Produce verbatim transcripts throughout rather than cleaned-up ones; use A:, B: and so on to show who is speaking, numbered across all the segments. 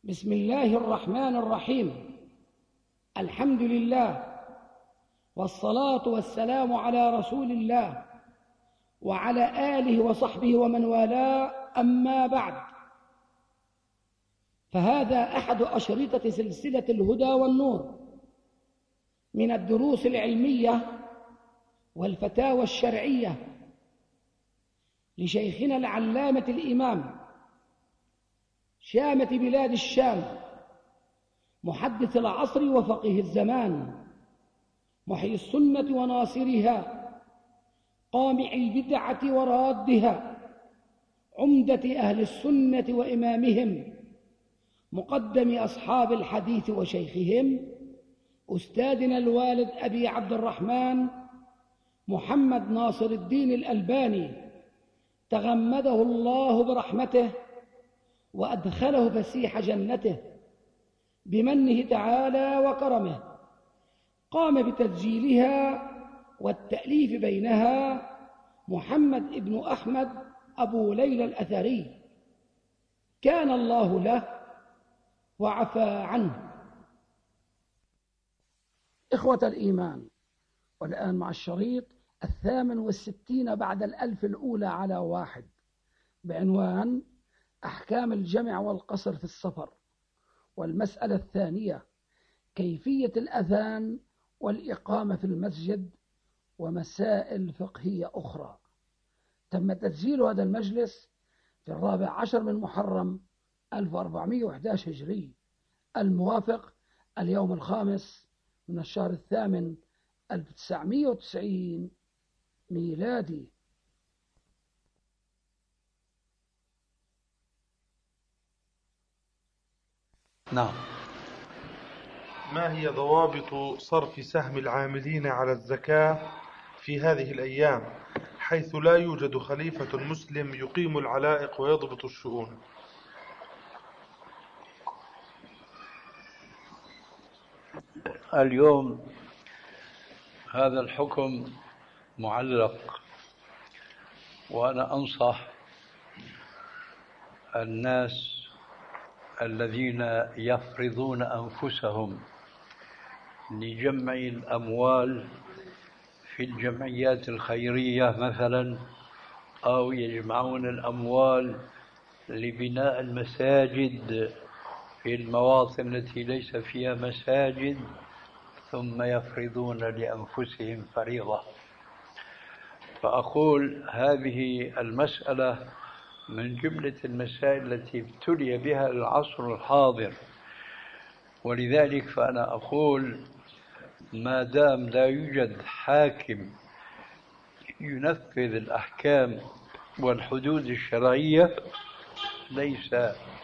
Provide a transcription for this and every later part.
A: بسم الله الرحمن الرحيم. الحمد لله والصلاة والسلام على رسول الله وعلى آله وصحبه ومن والاه، أما بعد، فهذا أحد أشرطة سلسلة الهدى والنور من الدروس العلمية والفتاوى الشرعية لشيخنا العلامة الإمام شامة بلاد الشام، محدث العصر وفقيه الزمان، محيي السنة وناصرها، قامع البدعة ورادها، عمدة أهل السنة وإمامهم، مقدم أصحاب الحديث وشيخهم، أستاذنا الوالد أبي عبد الرحمن محمد ناصر الدين الألباني، تغمده الله برحمته وأدخله فسيح جنته بمنه تعالى وكرمه. قام بتسجيلها والتأليف بينها محمد ابن أحمد أبو ليلى الأثري، كان الله له وعفى عنه. إخوة الإيمان، والآن مع الشريط الثامن والستين بعد الألف الأولى على واحد، بعنوان أحكام الجمع والقصر في السفر. والمسألة الثانية كيفية الأذان والإقامة في المسجد ومسائل فقهية أخرى. تم تسجيل هذا المجلس في الرابع عشر من محرم ألف وأربعمائة وأحد عشر هجري، الموافق اليوم الخامس من الشهر الثامن ألف وتسعمائة وتسعين ميلادي.
B: نعم.
C: ما هي ضوابط صرف سهم العاملين على الزكاة في هذه الأيام، حيث لا يوجد خليفة مسلم يقيم العلائق ويضبط الشؤون؟
B: اليوم هذا الحكم معلق، وأنا أنصح الناس الذين يفرضون أنفسهم لجمع الأموال في الجمعيات الخيرية مثلا، أو يجمعون الأموال لبناء المساجد في المواطن التي ليس فيها مساجد، ثم يفرضون لأنفسهم فريضة. فأقول هذه المسألة من جملة المسائل التي ابتلي بها العصر الحاضر، ولذلك فأنا أقول ما دام لا يوجد حاكم ينفذ الأحكام والحدود الشرعية، ليس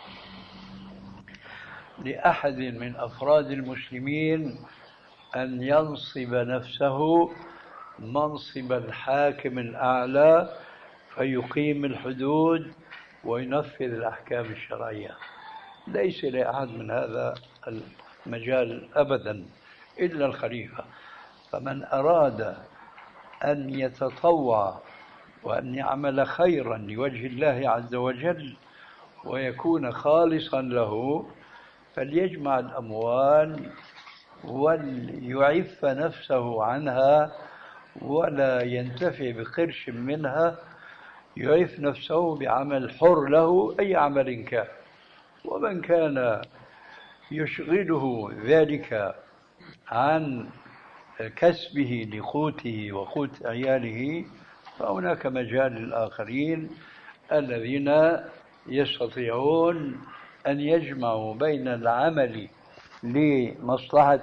B: لأحد من أفراد المسلمين أن ينصب نفسه منصب الحاكم الأعلى فيقيم الحدود وينفذ الأحكام الشرعية. ليس لأحد من هذا المجال أبدا إلا الخليفة. فمن أراد أن يتطوع وأن يعمل خيرا لوجه الله عز وجل ويكون خالصا له، فليجمع الأموال وليعف نفسه عنها ولا ينتفع بقرش منها، يعف نفسه بعمل حر له أي عمل كان. ومن كان يشغله ذلك عن كسبه لقوته وقوت عياله، فهناك مجال للآخرين الذين يستطيعون أن يجمعوا بين العمل لمصلحة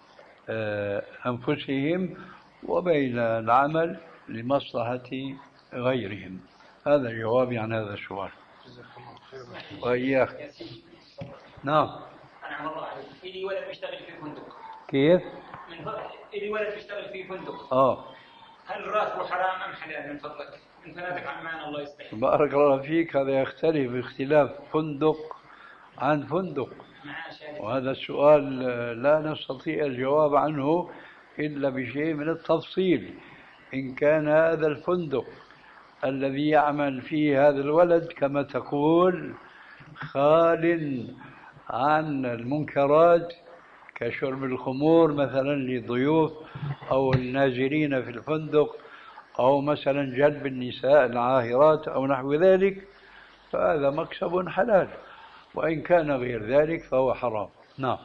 B: أنفسهم وبين العمل لمصلحة غيرهم. هذا جوابي عن هذا السؤال. وإياك. نعم.
D: أنا مرة إلي ولد بيشتغل في فندق.
B: كيف؟
D: من إلي ولد بيشتغل في فندق.
B: آه.
D: هل راتبه حرام أم حلال من فضلك؟ أنت نادك عن مان الله يصلحك.
B: بارك الله فيك. هذا يختلف باختلاف فندق عن فندق، وهذا السؤال لا نستطيع الجواب عنه إلا بشيء من التفصيل. إن كان هذا الفندق الذي يعمل فيه هذا الولد كما تقول خال عن المنكرات كشرب الخمور مثلا للضيوف أو النازلين في الفندق، أو مثلا جلب النساء العاهرات أو نحو ذلك، فهذا مكسب حلال، وإن كان غير ذلك فهو حرام. نعم.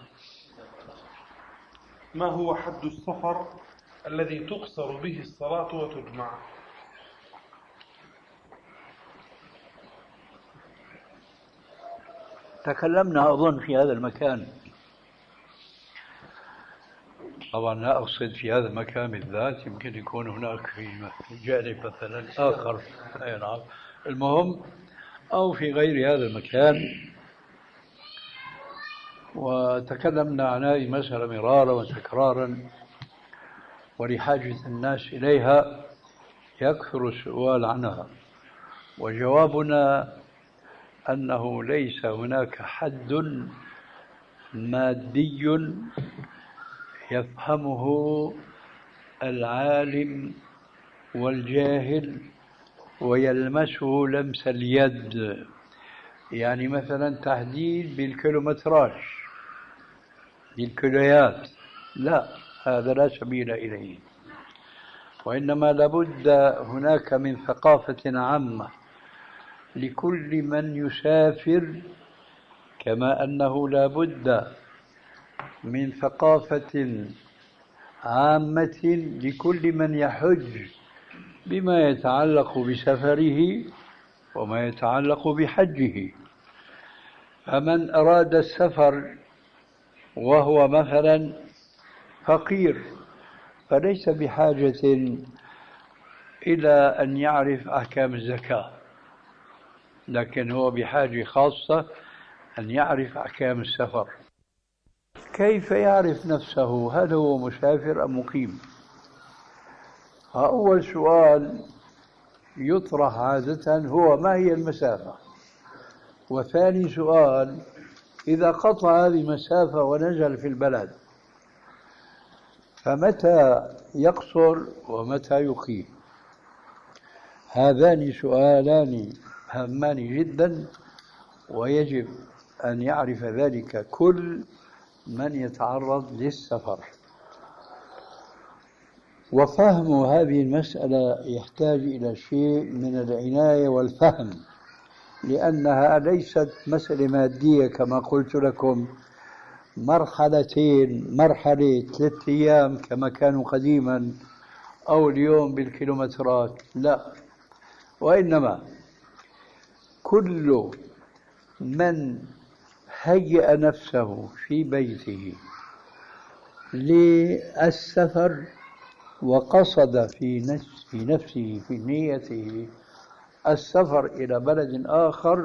C: ما هو حد السفر الذي تقصر به الصلاة وتجمع؟
B: تكلمنا أظن في هذا المكان، طبعا لا أقصد في هذا المكان بالذات، يمكن يكون هناك في جانب مثلا آخر، أي نعم، المهم أو في غير هذا المكان. وتكلمنا عن هذه المسألة مرارا وتكرارا، ولحاجة الناس إليها يكثر السؤال عنها، وجوابنا أنه ليس هناك حد مادي يفهمه العالم والجاهل ويلمسه لمس اليد، يعني مثلا تحديد بالكيلومتراج بالكيلويات، لا، هذا لا سبيل إليه. وإنما لابد هناك من ثقافة عامة لكل من يسافر، كما أنه لابد من ثقافة عامة لكل من يحج بما يتعلق بسفره وما يتعلق بحجه. فمن أراد السفر وهو مثلا فقير فليس بحاجة إلى أن يعرف أحكام الزكاة، لكن هو بحاجة خاصة أن يعرف أحكام السفر. كيف يعرف نفسه؟ هل هو مسافر أم مقيم؟ أول سؤال يطرح عادة هو ما هي المسافة، وثاني سؤال إذا قطع هذه المسافة ونزل في البلد فمتى يقصر ومتى يقيم؟ هذان سؤالان هامان جدا، ويجب أن يعرف ذلك كل من يتعرض للسفر. وفهم هذه المسألة يحتاج إلى شيء من العناية والفهم، لأنها ليست مسألة مادية كما قلت لكم، مرحلتين، مرحلة ثلاثة أيام كما كانوا قديما، أو اليوم بالكيلومترات، لا، وإنما كل من هيأ نفسه في بيته للسفر وقصد في نفسه في نيته السفر إلى بلد آخر،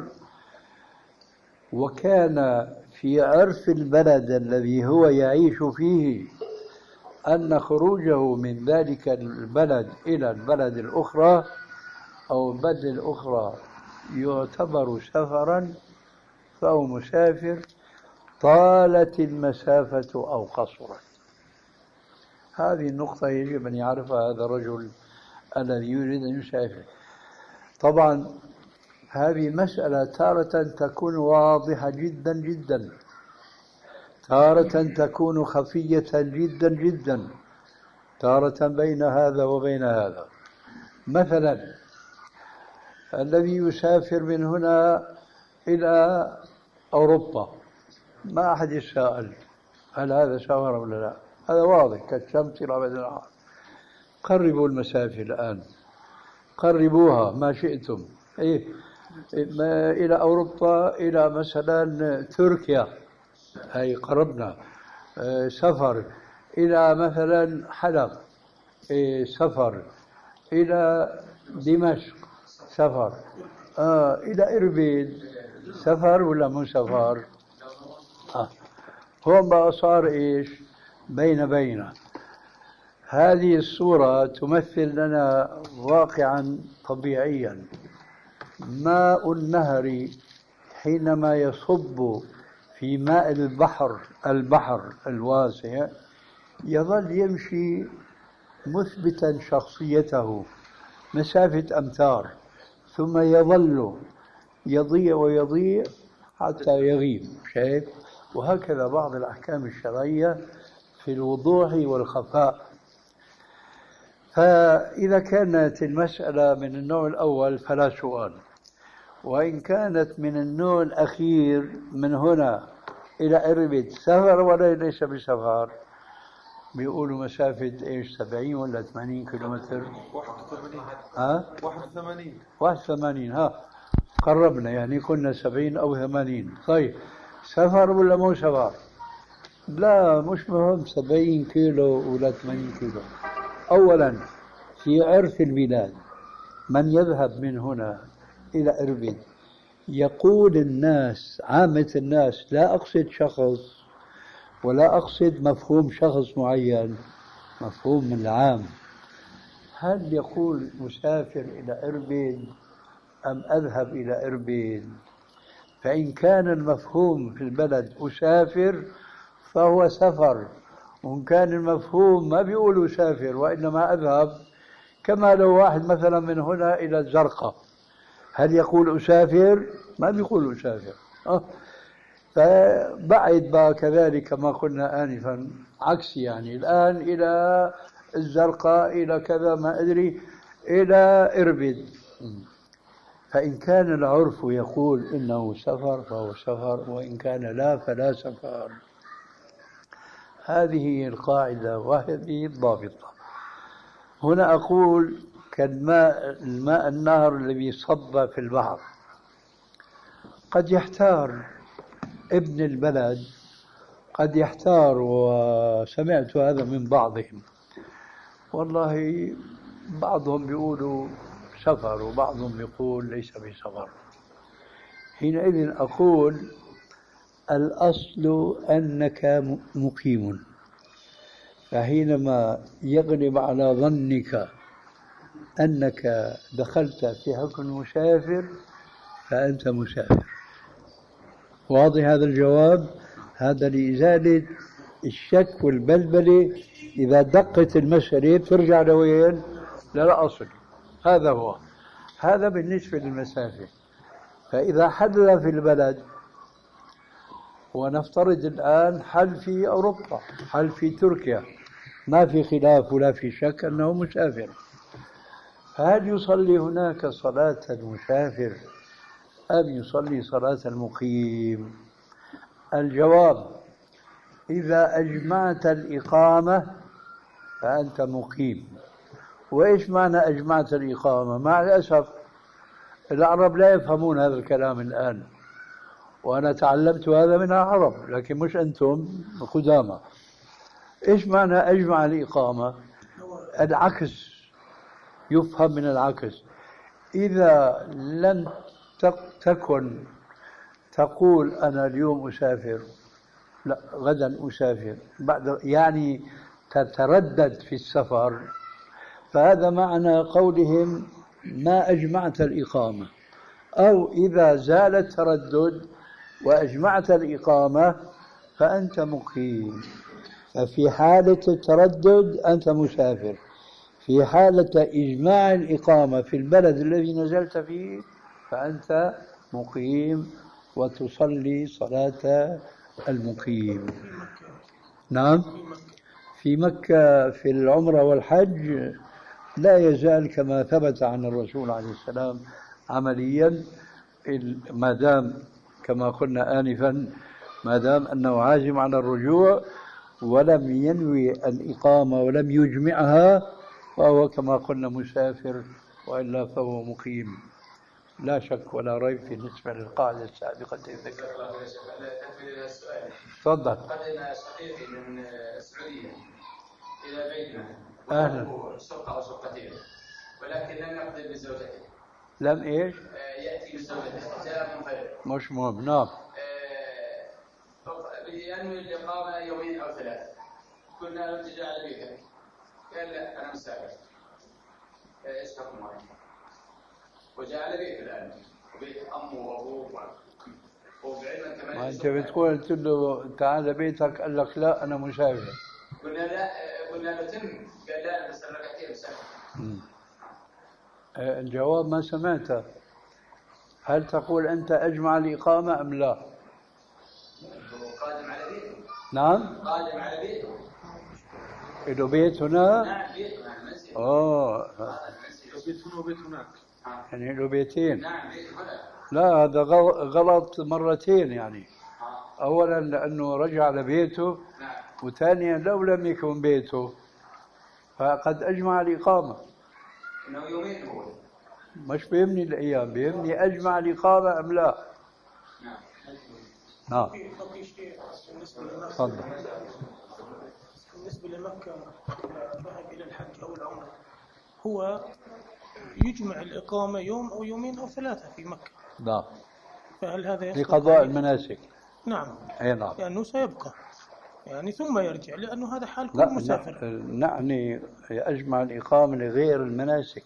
B: وكان في عرف البلد الذي هو يعيش فيه أن خروجه من ذلك البلد إلى البلد الأخرى أو البلد الأخرى يعتبر سفرا، فهو مسافر طالت المسافة أو قصرت. هذه النقطة يجب أن يعرفها هذا الرجل الذي يريد أن يسافر. طبعا هذه المسألة تارة تكون واضحة جدا جدا، تارة تكون خفية جدا جدا، تارة بين هذا وبين هذا. مثلا الذي يسافر من هنا إلى أوروبا ما أحد يسأل هل هذا سفر ولا لا، هذا واضح كالشمس إلى بدر النهار. قربوا المسافة الآن، قربوها ما شئتم، إيه ما إلى أوروبا، إلى مثلا تركيا، هي قربنا، آه سفر إلى مثلا حلب، إيه سفر إلى دمشق، سفر آه إلى إربيل، سفر ولا مو سفر؟ آه. هون بقى صار إيش بين بين. هذه الصورة تمثل لنا واقعا طبيعيا. ماء النهر حينما يصب في ماء البحر البحر الواسع يظل يمشي مثبتا شخصيته مسافة أمتار، ثم يظل يضيع ويضيع حتى يغيب. شايف؟ وهكذا بعض الأحكام الشرعية في الوضوح والخفاء. فإذا كانت المسألة من النوع الأول فلا سؤال، وإن كانت من النوع الأخير من هنا إلى إربد سفر ولا ليس بسفر، بيقولوا مسافة إيش سبعين ولا ثمانين كيلومتر؟
C: واحد وثمانين.
B: ها؟
C: واحد وثمانين.
B: واحد وثمانين. ها قربنا، يعني كنا سبعين أو ثمانين. طيب سفر ولا مو سفر؟ لا مش مهم سبعين كيلو ولا ثمانين كيلو. أولا في عرف البلاد من يذهب من هنا إلى إربد يقول الناس عامة الناس، لا أقصد شخص ولا أقصد مفهوم شخص معين، مفهوم من العام. هل يقول مسافر إلى إربد أم أذهب إلى إربد؟ فإن كان المفهوم في البلد أسافر فهو سفر، وإن كان المفهوم ما بيقول أسافر وإنما أذهب، كما لو واحد مثلا من هنا إلى الزرقاء، هل يقول أسافر؟ ما بيقول أسافر. أه. فبعد بقى كذلك كما قلنا آنفا عكس، يعني الآن إلى الزرقاء إلى كذا ما أدري إلى إربد. فإن كان العرف يقول إنه سفر فهو سفر، وإن كان لا فلا سفر. هذه القاعدة وهذه الضابطة. هنا أقول كالماء الماء النهر الذي صب في البحر، قد يحتار ابن البلد، قد يحتار، وسمعت هذا من بعضهم، والله بعضهم بيقولوا سفر وبعضهم يقول ليس بسفر. حينئذ أقول الأصل أنك مقيم، فحينما يغلب على ظنك أنك دخلت في حكم مسافر فأنت مسافر. واضح هذا الجواب؟ هذا لإزالة الشك والبلبلة. إذا دقت المسألة ترجع لوين؟ للأصل. هذا هو. هذا بالنسبة للمسافة. فإذا حدث في البلد، ونفترض الآن حل في أوروبا، حل في تركيا، ما في خلاف ولا في شك أنه مسافر، فهل يصلي هناك صلاة المسافر أم يصلي صلاة المقيم؟ الجواب: إذا أجمعت الإقامة فأنت مقيم. وإيش معنى أجمعت الإقامة؟ مع الأسف العرب لا يفهمون هذا الكلام الآن، وأنا تعلمت هذا من العرب، لكن مش أنتم القدامى. إيش معنى أجمع الإقامة؟ العكس، يفهم من العكس. إذا لم تكن تقول أنا اليوم أسافر، لا غدا أسافر، بعد يعني تتردد في السفر، فهذا معنى قولهم ما أجمعت الإقامة. أو إذا زال التردد وأجمعت الإقامة فأنت مقيم. ففي حالة التردد أنت مسافر، في حالة إجماع الإقامة في البلد الذي نزلت فيه فأنت مقيم وتصلي صلاة المقيم. نعم، في مكة في العمرة والحج لا يزال كما ثبت عن الرسول عليه السلام عمليا، ما دام كما قلنا آنفا ما دام أنه عازم على الرجوع ولم ينوي الإقامة ولم يجمعها فهو كما قلنا مسافر، وإلا فهو مقيم لا شك ولا ريب في بالنسبة للقاعدة السابقة الذكر. تفضل.
E: قدم شقيقي من السعودية إلى بيتنا
B: أهلا.
E: شقة أو شقتين، ولكن لم يقدم بزوجته.
B: لم إيش؟
E: يأتي بزوجته، جاء منفرد.
B: مش مهم. نعم.
E: ينوي الإقامة يومين أو ثلاثة، قلنا له تجي على بيتك، قال لا أنا مسافر. إيش حكمه؟ وجاء على بيته الآن، وبيت أمه وأبوه وبعلم كمان.
B: ما أنت بتقول قلت له تعال بيتك، قال لك لا أنا مسافر.
E: قلنا لا، قلنا له تم، قال لا أنا بس ركعتين مسافر.
B: الجواب ما سمعته. هل تقول أنت أجمع الإقامة أم لا؟
E: قادم على بيته.
B: نعم؟
E: قادم على بيته.
B: له بيت هنا؟
E: نعم بيته يعني مسجد.
B: آه
C: بيت هنا وبيت هناك.
B: يعني له بيتين.
E: نعم بيت هنا.
B: لا هذا غلط مرتين يعني. أولا لأنه رجع لبيته، وثانيا لو لم يكن بيته فقد أجمع الإقامة.
E: إنه يومين هو.
B: مش بيهمني الأيام، بيهمني أجمع الإقامة أم لا.
E: نعم.
B: نعم.
F: بقي شيء بالنسبة لمكة.
B: تفضل.
F: بالنسبة لمكة ذهب إلى الحج أو العمرة، هو يجمع الإقامة يوم أو يومين أو ثلاثة في مكة.
B: نعم.
F: فهل هذا يسقط
B: لقضاء
F: عليه؟
B: المناسك.
F: نعم.
B: أي نعم.
F: لأنه سيبقى يعني ثم يرجع، لأنه هذا حال كل
B: لا
F: مسافر.
B: نعني أجمع الإقامة لغير المناسك،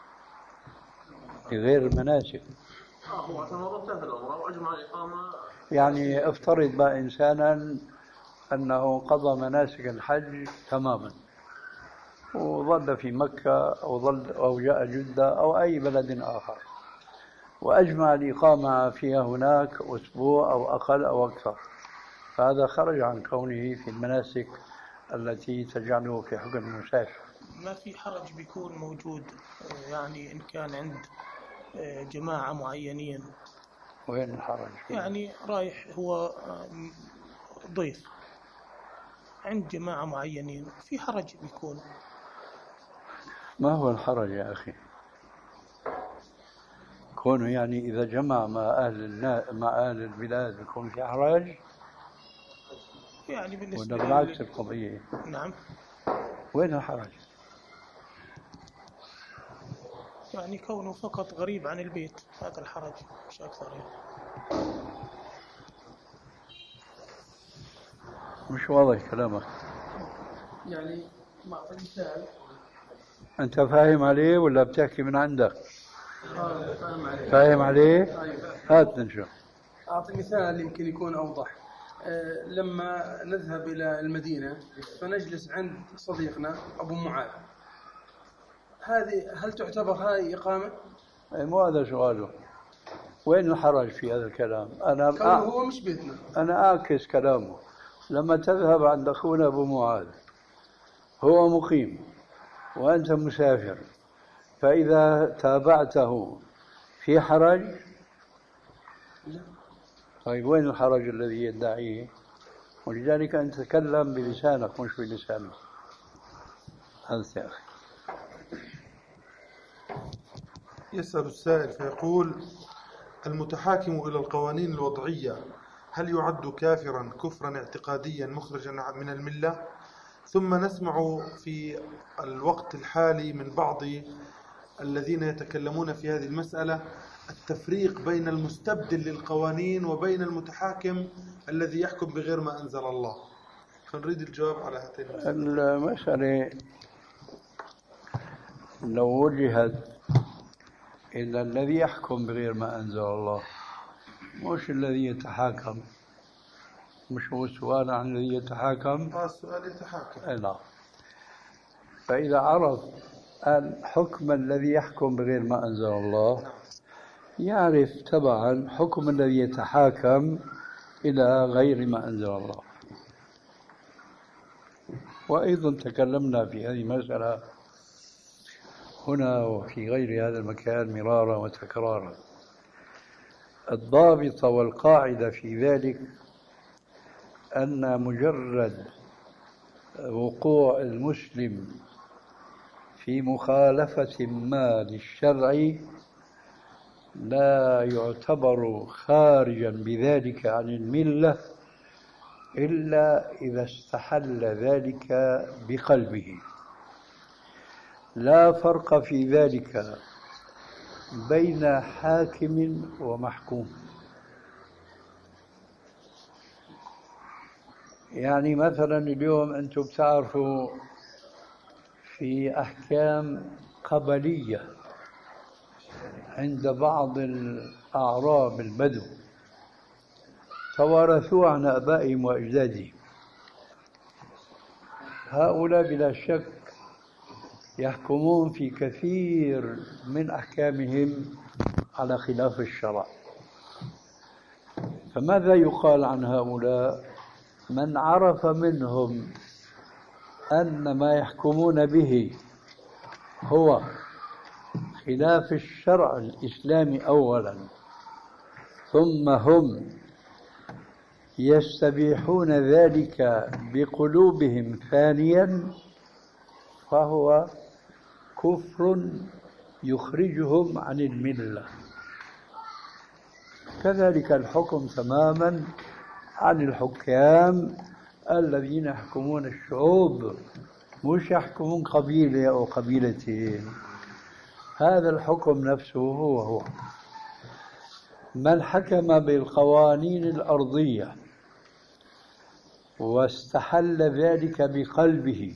B: لغير المناسك.
C: آه هو تمرته في العمرة وأجمع الإقامة. يعني
B: افترض بقى إنسانا أنه قضى مناسك الحج تماما وظل في مكة أو ظل أو جاء جدة أو أي بلد آخر، وأجمع الإقامة فيها هناك أسبوع أو أقل أو أكثر، فهذا خرج عن كونه في المناسك التي تجعله في حكم المسافر.
F: ما في حرج بيكون موجود يعني إن كان عند جماعة معينين.
B: وين الحرج؟
F: يعني رايح هو ضيف عند جماعة معينين، في حرج بيكون.
B: ما هو الحرج يا أخي؟ كونه يعني إذا جمع مع أهل النا... مع أهل البلاد بيكون في حرج؟
F: يعني بالنسبة
B: ولا بالعكس القضية؟
F: نعم.
B: وين الحرج؟
F: يعني كونه فقط غريب عن البيت، هذا الحرج مش أكثر يعني.
B: مش واضح كلامك.
A: يعني ما أعطي مثال.
B: أنت فاهم عليه ولا بتحكي من عندك؟
A: آه فاهم عليه.
B: فاهم عليه؟
A: أيوة.
B: هات نشوف.
G: أعطي مثال يمكن يكون أوضح. أه لما نذهب إلى المدينة فنجلس عند صديقنا أبو معاذ، هذه هل تعتبر هاي إقامة؟
B: أي مو هذا سؤاله. وين الحرج في هذا الكلام؟ أنا
G: كونه هو مش بيتنا.
B: أنا أعكس كلامه. لما تذهب عند أخونا أبو معاذ هو مقيم وأنت مسافر، فإذا تابعته في حرج؟
G: لا.
B: طيب وين الحرج الذي يدعيه؟ ولذلك أن تتكلم بلسانك مش بلسانه. هذا يا أخي.
C: يسأل السائل فيقول: المتحاكم إلى القوانين الوضعية هل يعد كافرا كفرا اعتقاديا مخرجا من الملة؟ ثم نسمع في الوقت الحالي من بعض الذين يتكلمون في هذه المسألة التفريق بين المستبدل للقوانين وبين المتحاكم الذي يحكم بغير ما أنزل الله، فنريد الجواب على هاتين المسألة.
B: المسألة لو وجهت إلا الذي يحكم بغير ما أنزل الله مش الذي يتحاكم، مش هو السؤال عن الذي يتحاكم؟
C: آه السؤال يتحاكم.
B: لا. فإذا عرف الحكم الذي يحكم بغير ما أنزل الله يعرف تبعا حكم الذي يتحاكم إلى غير ما أنزل الله. وأيضا تكلمنا في هذه المسألة هنا وفي غير هذا المكان مرارا وتكرارا. الضابط والقاعدة في ذلك أن مجرد وقوع المسلم في مخالفة ما للشرع لا يعتبر خارجا بذلك عن الملة إلا إذا استحل ذلك بقلبه. لا فرق في ذلك بين حاكم ومحكوم. يعني مثلا اليوم أنتم بتعرفوا في أحكام قبلية عند بعض الأعراب البدو توارثوها عن آبائهم وأجدادهم، هؤلاء بلا شك يحكمون في كثير من أحكامهم على خلاف الشرع. فماذا يقال عن هؤلاء؟ من عرف منهم أن ما يحكمون به هو خلاف الشرع الإسلامي أولا، ثم هم يستبيحون ذلك بقلوبهم ثانيا، فهو كفر يخرجهم عن الملة. كذلك الحكم تماما عن الحكام الذين يحكمون الشعوب، مش يحكمون قبيلة أو قبيلتين. هذا الحكم نفسه هو هو من حكم بالقوانين الأرضية واستحل ذلك بقلبه،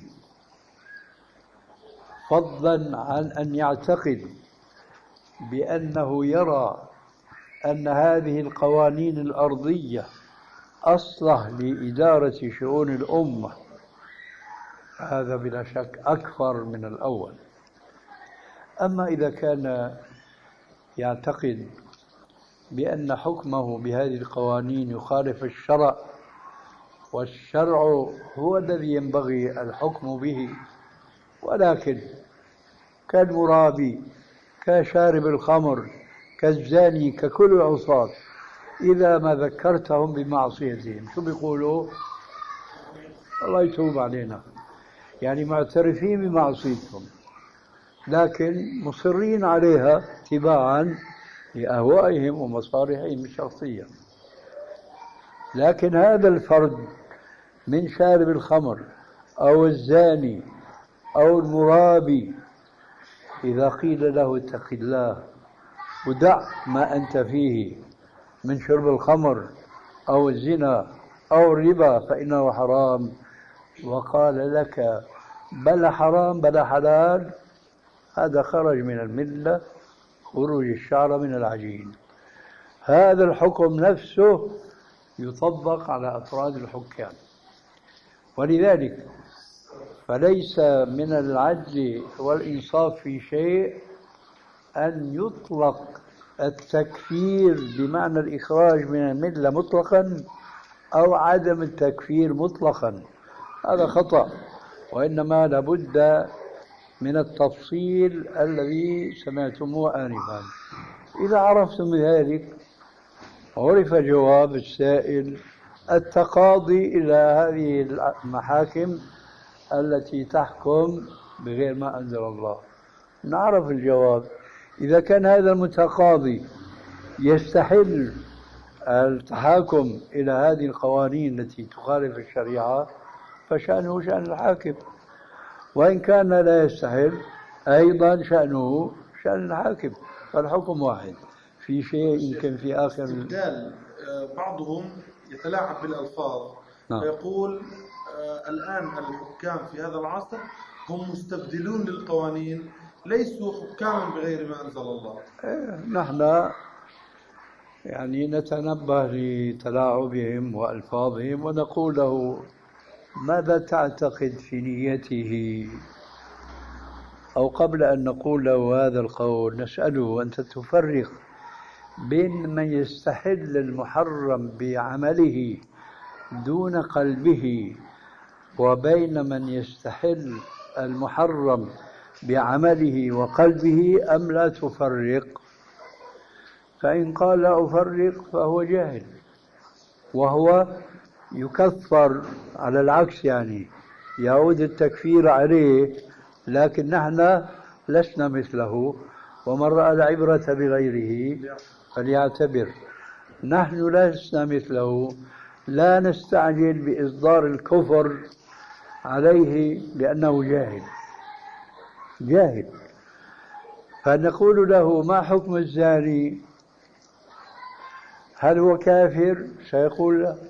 B: فضلا عن أن يعتقد بأنه يرى أن هذه القوانين الأرضية أصلح لإدارة شؤون الأمة، هذا بلا شك أكثر من الأول. أما إذا كان يعتقد بأن حكمه بهذه القوانين يخالف الشرع، والشرع هو الذي ينبغي الحكم به، ولكن كالمرابي، كشارب الخمر، كالزاني، ككل العصاة، إذا ما ذكرتهم بمعصيتهم شو بيقولوا؟ الله يتوب علينا، يعني معترفين بمعصيتهم لكن مصرين عليها تباعا لأهوائهم ومصالحهم الشخصية. لكن هذا الفرد من شارب الخمر أو الزاني أو المرابي، إذا قيل له اتق الله ودع ما أنت فيه من شرب الخمر أو الزنا أو الربا فإنه حرام، وقال لك بلا حرام بلا حلال، هذا خرج من الملة خروج الشعر من العجين. هذا الحكم نفسه يطبق على أفراد الحكام، ولذلك فليس من العدل والإنصاف في شيء أن يطلق التكفير بمعنى الإخراج من الملة مطلقا أو عدم التكفير مطلقا، هذا خطأ، وإنما لابد من التفصيل الذي سمعتموه آنفا. إذا عرفتم ذلك عرف جواب السائل التقاضي إلى هذه المحاكم التي تحكم بغير ما أنزل الله. نعرف الجواب. إذا كان هذا المتقاضي يستحل التحاكم إلى هذه القوانين التي تخالف الشريعة فشأنه شأن الحاكم، وإن كان لا يستحل أيضا شأنه شأن الحاكم، فالحكم واحد. في شيء يمكن في آخر
C: استبدال بعضهم يتلاعب بالألفاظ. نعم. فيقول آه الآن الحكام في هذا العصر هم مستبدلون للقوانين، ليسوا حكاما بغير ما أنزل الله.
B: إيه نحن يعني نتنبه لتلاعبهم وألفاظهم ونقول له ماذا تعتقد في نيته؟ أو قبل أن نقول له هذا القول نسأله أنت تفرق بين من يستحل المحرم بعمله دون قلبه وبين من يستحل المحرم بعمله وقلبه أم لا تفرق؟ فإن قال لا أفرق فهو جاهل، وهو يكفر على العكس، يعني يعود التكفير عليه، لكن نحن لسنا مثله، ومن رأى العبرة بغيره فليعتبر. نحن لسنا مثله، لا نستعجل بإصدار الكفر عليه لأنه جاهل جاهل فنقول له ما حكم الزاني؟ هل هو كافر؟ سيقول لا.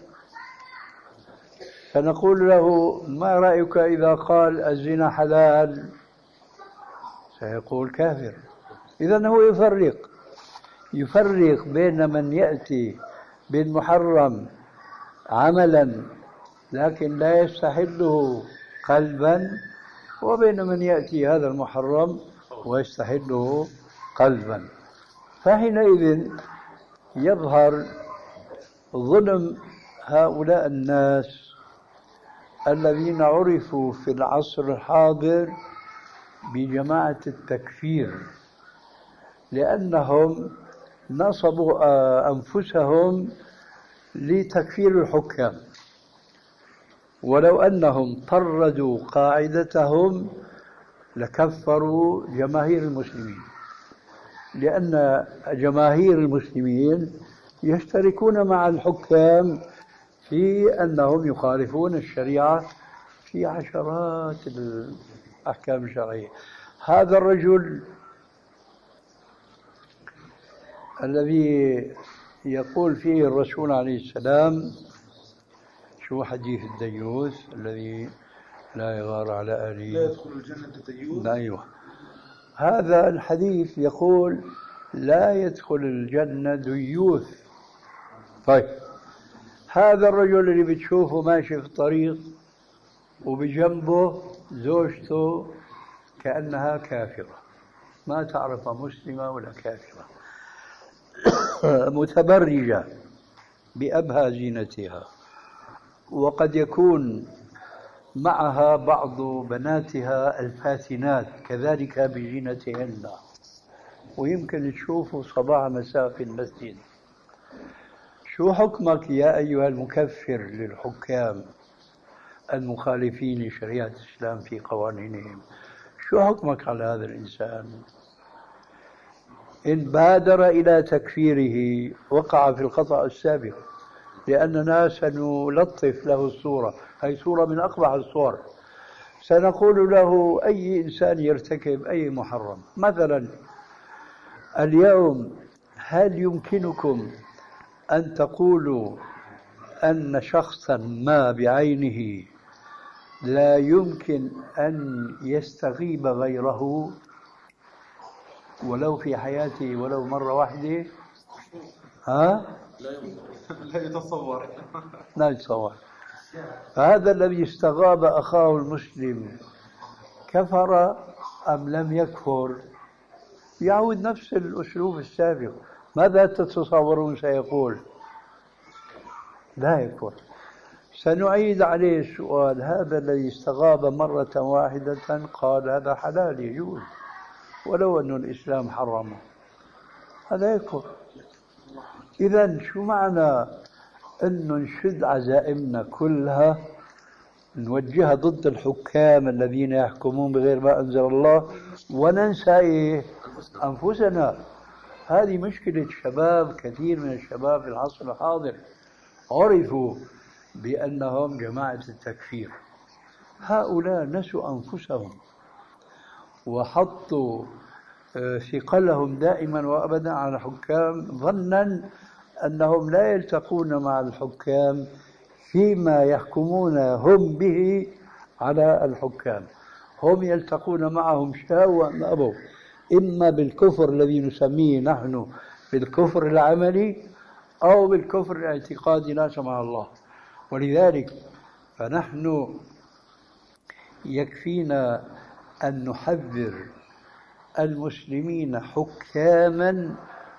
B: فنقول له ما رأيك إذا قال الزنا حلال؟ سيقول كافر. إذن هو يفرق يفرق بين من يأتي بالمحرم عملا لكن لا يستحله قلبا، وبين من يأتي هذا المحرم ويستحله قلبا. فحينئذ يظهر ظلم هؤلاء الناس الذين عرفوا في العصر الحاضر بجماعة التكفير، لأنهم نصبوا أنفسهم لتكفير الحكام، ولو أنهم طردوا قاعدتهم لكفروا جماهير المسلمين، لأن جماهير المسلمين يشتركون مع الحكام في أنهم يخالفون الشريعة في عشرات الأحكام الشرعية. هذا الرجل الذي يقول فيه الرسول عليه السلام شو حديث الديوث الذي لا يغار على أهله
C: لا يدخل الجنة ديوث.
B: أيوه، هذا الحديث يقول لا يدخل الجنة ديوث. طيب هذا الرجل اللي بتشوفه ماشي في الطريق وبجنبه زوجته كأنها كافرة، ما تعرف مسلمة ولا كافرة، متبرجة بأبهى زينتها، وقد يكون معها بعض بناتها الفاتنات كذلك بزينتهن، ويمكن تشوفه صباح مساء في المسجد. شو حكمك يا أيها المكفر للحكام المخالفين لشريعة الإسلام في قوانينهم؟ شو حكمك على هذا الإنسان؟ إن بادر إلى تكفيره وقع في الخطأ السابق، لأننا سنلطف له الصورة، هي صورة من أقبح الصور. سنقول له أي إنسان يرتكب أي محرم، مثلا اليوم هل يمكنكم أن تقولوا أن شخصا ما بعينه لا يمكن أن يستغيب غيره ولو في حياته ولو مرة واحدة؟ ها؟
C: لا يتصور
B: لا يتصور. فهذا الذي استغاب أخاه المسلم كفر أم لم يكفر؟ يعود نفس الأسلوب السابق. ماذا تتصورون سيقول؟ لا يكفر. سنعيد عليه السؤال، هذا الذي استغاب مرة واحدة قال هذا حلال يجوز ولو أن الإسلام حرمه، هذا يكفر. إذن شو معنى أن نشد عزائمنا كلها نوجهها ضد الحكام الذين يحكمون بغير ما أنزل الله وننسى إيه؟ أنفسنا؟ هذه مشكلة شباب، كثير من الشباب في العصر الحاضر عرفوا بأنهم جماعة التكفير. هؤلاء نسوا أنفسهم وحطوا ثقلهم دائما وأبدا على الحكام، ظنا أنهم لا يلتقون مع الحكام فيما يحكمون هم به على الحكام، هم يلتقون معهم شاءوا أم أبوا، إما بالكفر الذي نسميه نحن بالكفر العملي أو بالكفر الاعتقادي لا سمح الله. ولذلك فنحن يكفينا أن نحذر المسلمين حكاما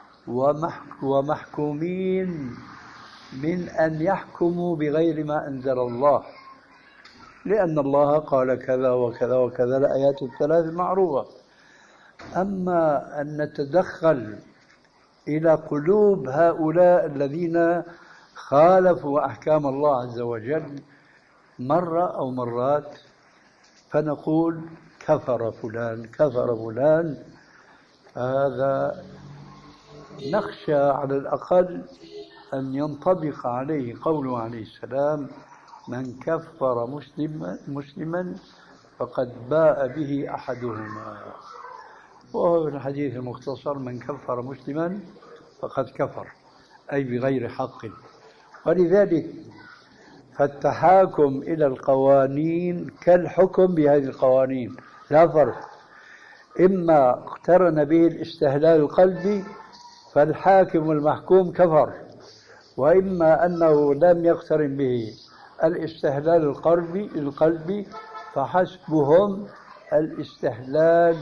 B: ومحكومين من أن يحكموا بغير ما أنزل الله، لأن الله قال كذا وكذا وكذا، الآيات الثلاث المعروفة. أما أن نتدخل إلى قلوب هؤلاء الذين خالفوا أحكام الله عز وجل مرة أو مرات فنقول كفر فلان كفر فلان، هذا نخشى على الأقل أن ينطبق عليه قوله عليه السلام من كفر مسلما مسلما فقد باء به أحدهما، وهو في الحديث المختصر من كفر مسلما فقد كفر، أي بغير حق. ولذلك فالتحاكم إلى القوانين كالحكم بهذه القوانين، لا فرق. إما اقترن به الاستهلال القلبي فالحاكم والمحكوم كفر، وإما أنه لم يقترن به الاستهلال القلبي القلبي فحسبهم الاستهلال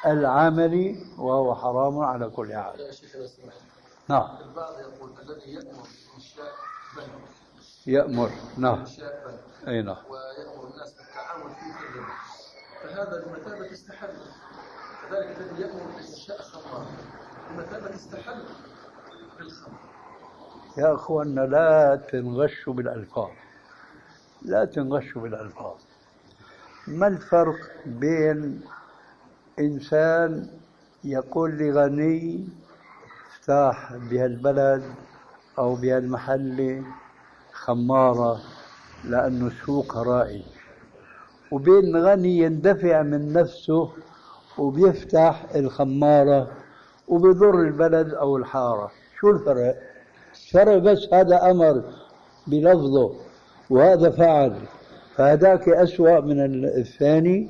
B: العملي وهو حرام على كل حال.
A: يا شيخ لو سمحت،
B: نعم.
A: البعض يقول الذي يأمر بإنشاء بنك
B: يأمر، نعم،
A: إنشاء بنك
B: أي نعم،
A: ويأمر الناس بالتعاون فيه كلهم، فهذا بمثابة استحل. كذلك الذي يأمر بإنشاء خمار بمثابة استحل بالخمر.
B: يا أخوانا لا تنغشوا بالألفاظ، لا تنغشوا بالألفاظ. ما الفرق بين إنسان يقول لغني افتح بهالبلد أو بهالمحل خمارة لأنه سوق رائج، وبين غني يندفع من نفسه وبيفتح الخمارة وبيضر البلد أو الحارة؟ شو الفرق؟ فرق بس هذا أمر بلفظه وهذا فعل، فهذاك أسوأ من الثاني.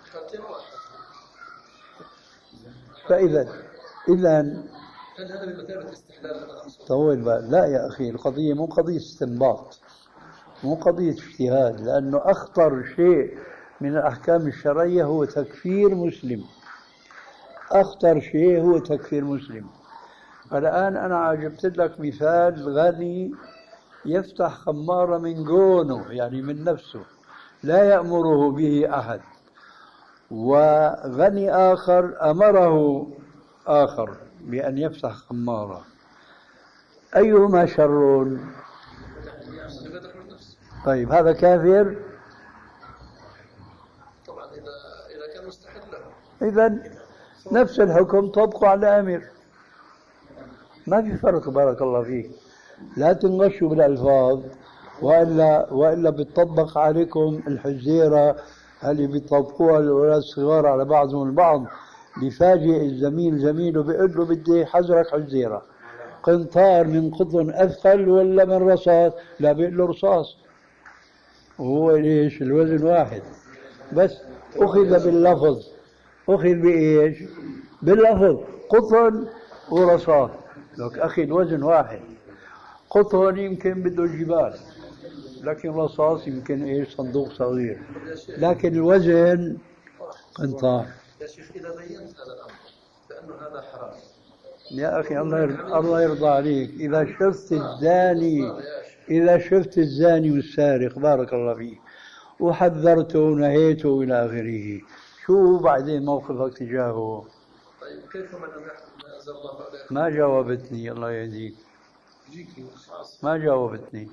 B: فإذا إذا
A: هل هذا بمثابة استحلال؟
B: طول بال. لا يا أخي، القضية مو قضية استنباط، مو قضية اجتهاد، لأنه أخطر شيء من الأحكام الشرعية هو تكفير مسلم. أخطر شيء هو تكفير مسلم. الآن أنا عجبت لك مثال غني يفتح خمارة من جونه، يعني من نفسه، لا يأمره به أحد، وغني آخر أمره آخر بأن يفتح خمارة، أيهما شر؟ طيب هذا كافر؟
A: طبعا إذا إذا كان مستحلا.
B: إذن نفس الحكم طبقه على الأمر، ما في فرق. بارك الله فيك. لا تنغشوا بالألفاظ، وإلا وإلا بتطبق عليكم الحزيرة اللي بيطبقوها الأولاد الصغار على بعضهم البعض. بفاجئ الزميل زميله بيقول له بدي حزرك حزيرة، قنطار من قطن أثقل ولا من رصاص؟ لا، بيقول له رصاص، وهو ليش الوزن واحد، بس أخذ باللفظ. أخذ بإيش؟ باللفظ، قطن ورصاص. لك أخي الوزن واحد، قطن يمكن بده الجبال، لكن رصاص يمكن إيش صندوق صغير، لكن الوزن قنطار.
A: يا شيخ إذا بينت هذا الأمر بأنه هذا حرام
B: يا أخي الله يرضى, الله يرضى عليك، إذا شفت الزاني إذا شفت الزاني والسارق بارك الله فيك وحذرته ونهيته إلى آخره، شو بعدين موقفك تجاهه؟
A: طيب كيف من أنزل الله عليه؟
B: ما جاوبتني، الله يهديك، ما جاوبتني.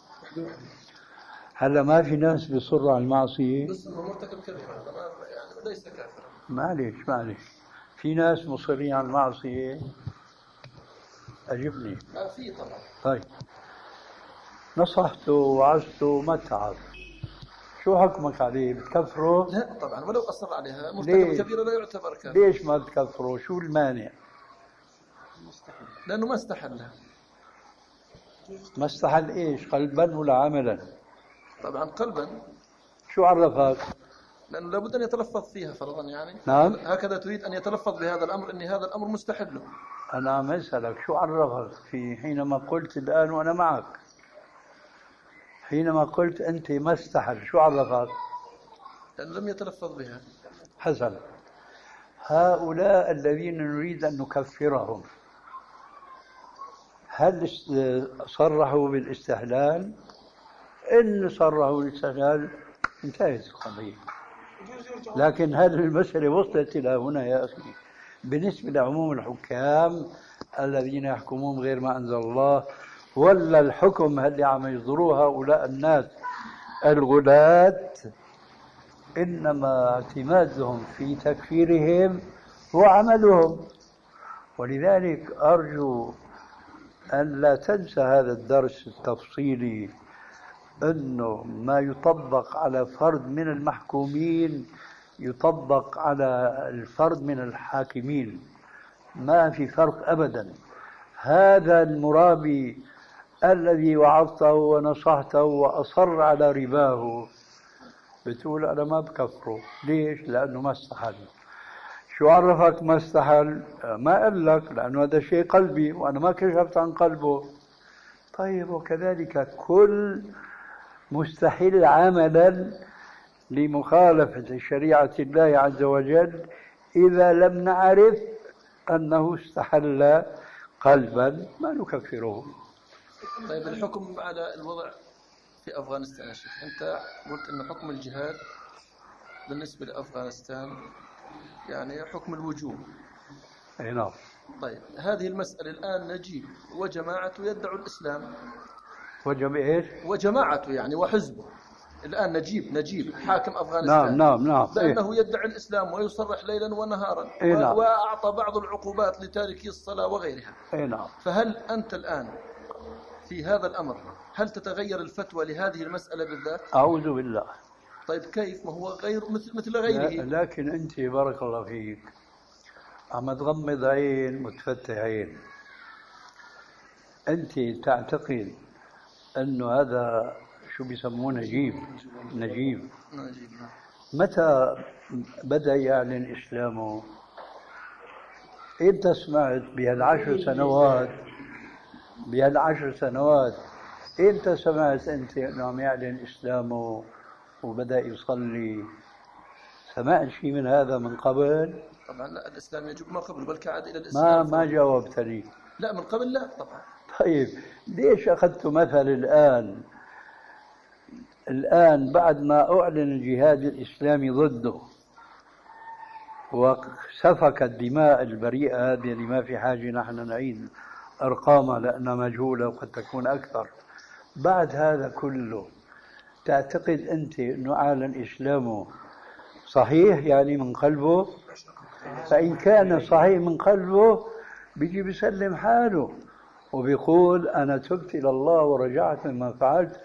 B: هلا ما في ناس بيصروا على المعصية
A: بس انه مرتكب كبيرة يعني ليس كافرا.
B: معلش معلش، في ناس مصرين على المعصية. أجبني.
A: لا في طبعا.
B: طيب نصحته وعظته ما تعب، شو حكمك عليه؟ بتكفره؟
A: لا طبعا، ولو أصر عليها مرتكب كبيرة لا يعتبر كافر.
B: ليش ما بتكفره؟ شو المانع؟
A: لأنه ما استحلها.
B: ما استحل إيش؟ قلبا ولا عملا؟
A: طبعا قلبا.
B: شو عرفك؟
A: لأنه لابد أن يتلفظ فيها فرضا يعني.
B: نعم.
A: هكذا تريد أن يتلفظ بهذا الأمر إن هذا الأمر مستحل.
B: أنا عم أسألك شو عرفك في حينما قلت الآن وأنا معك، حينما قلت أنت ما استحل شو عرفك؟
A: لأنه لم يتلفظ بها.
B: حسنا، هؤلاء الذين نريد أن نكفرهم هل صرحوا بالاستحلال؟ إن صرحوا بالاستحلال انتهت القضية. لكن هذه المسألة وصلت إلى هنا يا أخي بالنسبة لعموم الحكام الذين يحكمون غير ما أنزل الله، ولا الحكم اللي عم يصدروه هؤلاء الناس الغلاة، إنما اعتمادهم في تكفيرهم هو عملهم. ولذلك أرجو أن لا تنسى هذا الدرس التفصيلي، أنه ما يطبق على فرد من المحكومين يطبق على الفرد من الحاكمين، ما في فرق أبدا. هذا المرابي الذي وعظته ونصحته وأصر على رباه بتقول أنا ما بكفره، ليش؟ لأنه ما استحل. شو عرفك ما استحل؟ ما قال لك، لأنه هذا شيء قلبي وأنا ما كشفت عن قلبه. طيب وكذلك كل مستحيل عملا لمخالفة شريعة الله عز وجل إذا لم نعرف أنه استحل قلبا ما نكفره.
A: طيب الحكم على الوضع في أفغانستان يا شيخ، أنت قلت أن حكم الجهاد بالنسبة لأفغانستان يعني حكم الوجوب.
B: أي نعم.
A: طيب هذه المسألة الآن نجيب وجماعته يدعو الإسلام.
B: وجب إيش؟
A: وجماعته يعني وحزبه. الآن نجيب نجيب حاكم أفغانستان
B: نعم نعم نعم
A: بأنه يدعي الإسلام ويصرح ليلا ونهارا
B: إيه نعم.
A: وأعطى بعض العقوبات لتاركي الصلاة وغيرها.
B: أي نعم.
A: فهل أنت الآن في هذا الأمر هل تتغير الفتوى لهذه المسألة بالذات؟
B: أعوذ بالله.
A: طيب كيف؟ ما هو غير مثل مثل غيره.
B: لكن أنت بارك الله فيك عم تغمض عين وتفتح عين. أنت تعتقد أنه هذا شو بيسموه نجيب نجيب
A: نجيب
B: متى بدأ يعلن إسلامه؟ أنت سمعت بهالعشر سنوات بهالعشر سنوات أنت سمعت أنت أنه عم يعلن إسلامه وبدأ يصلي؟ سمعت شيء من هذا من قبل؟
A: طبعا لا، الإسلام يجب ما قبل بل كعد إلى الإسلام.
B: ما ما جاوبتني.
A: لا من قبل لا طبعا.
B: طيب ليش أخذت مثل الآن الآن بعد ما أعلن الجهاد الإسلامي ضده وسفك الدماء البريئة هذه اللي ما في حاجة نحن نعيد أرقامها لأنها مجهولة وقد تكون أكثر، بعد هذا كله تعتقد أنت أنه أعلن إسلامه صحيح يعني من قلبه؟ فإن كان صحيح من قلبه بيجي بيسلم حاله وبيقول أنا تبت إلى الله ورجعت مما فعلت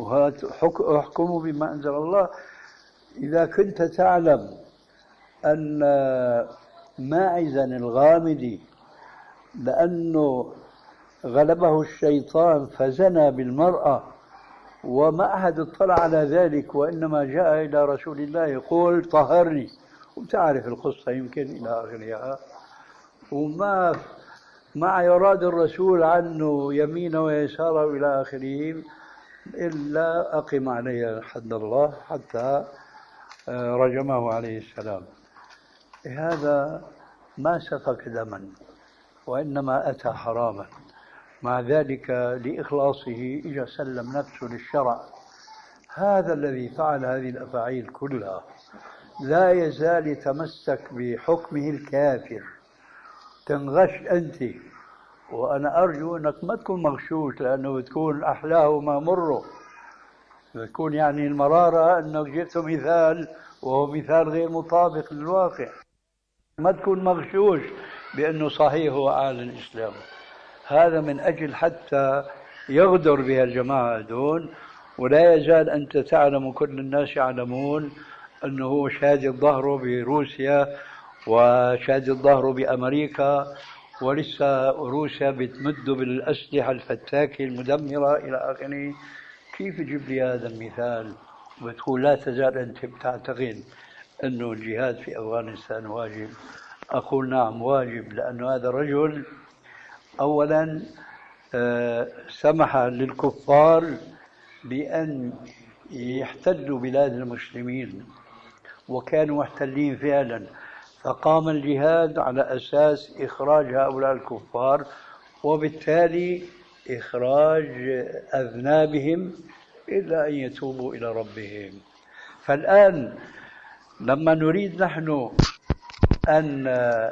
B: وأحكم بما أنزل الله. إذا كنت تعلم أن ماعزا الغامدي لأنه غلبه الشيطان فزنى بالمرأة وما أحد اطلع على ذلك وإنما جاء إلى رسول الله يقول طهرني، وتعرف القصة يمكن إلى آخرها، وما ما يراد الرسول عنه يمينه ويساره إلى آخره إلا أقم عليه حد الله حتى رجمه عليه السلام. هذا ما سفك دما وإنما أتى حراما، مع ذلك لإخلاصه إجا سلم نفسه للشرع. هذا الذي فعل هذه الأفاعيل كلها لا يزال يتمسك بحكمه الكافر. تنغش أنت، وأنا أرجو أنك ما تكون مغشوش لأنه بتكون أحلاه ما مره، بتكون يعني المرارة أنك جبت مثال وهو مثال غير مطابق للواقع. ما تكون مغشوش بأنه صحيح هو أعلن الإسلام. هذا من أجل حتى يغدر بها الجماعة دون، ولا يزال أنت تعلم كل الناس يعلمون أنه هو شادد ظهره بروسيا وشادد ظهره بأمريكا، ولسه روسيا بتمد بالأسلحة الفتاكة المدمرة إلى آخره. كيف تجيب لي هذا المثال وتقول لا تزال أنت بتعتقد أنه الجهاد في أفغانستان واجب؟ أقول نعم واجب، لأن هذا الرجل أولا سمح للكفار بأن يحتلوا بلاد المسلمين وكانوا محتلين فعلا، فقام الجهاد على أساس إخراج هؤلاء الكفار وبالتالي إخراج أذنابهم إلا أن يتوبوا إلى ربهم. فالآن لما نريد نحن أن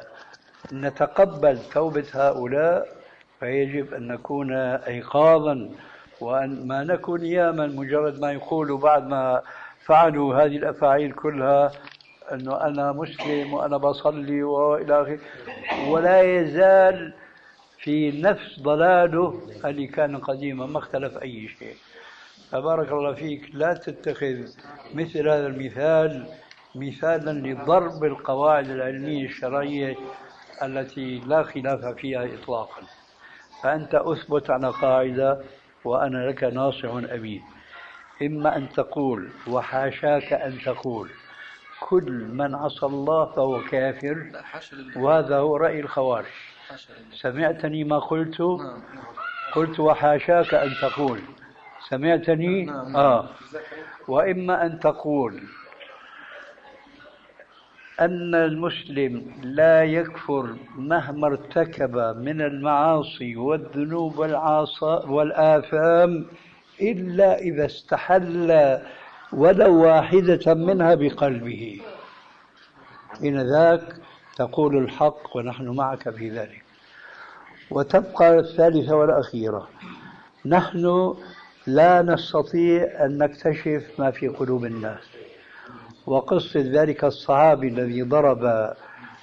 B: نتقبل توبة هؤلاء فيجب أن نكون أيقاظا وأن ما نكون نياما مجرد ما يقولوا بعد ما فعلوا هذه الأفاعيل كلها أنه أنا مسلم وأنا بصلي وإلى آخره، ولا يزال في نفس ضلاله اللي كان قديما، ما اختلف أي شيء. فبارك الله فيك لا تتخذ مثل هذا المثال مثالا لضرب القواعد العلمية الشرعية التي لا خلاف فيها إطلاقا. فأنت أثبت على قاعدة وأنا لك ناصح أمين، إما أن تقول وحاشاك أن تقول كل من عصى الله فهو كافر، وهذا هو رأي الخوارج. سمعتني ما قلت؟ قلت وحاشاك أن تقول، سمعتني؟ آه. وإما أن تقول أن المسلم لا يكفر مهما ارتكب من المعاصي والذنوب والآثام إلا إذا استحل ولو واحدة منها بقلبه، حين ذاك تقول الحق ونحن معك في ذلك. وتبقى الثالثة والأخيرة، نحن لا نستطيع أن نكتشف ما في قلوب الناس. وقصة ذلك الصحابي الذي ضرب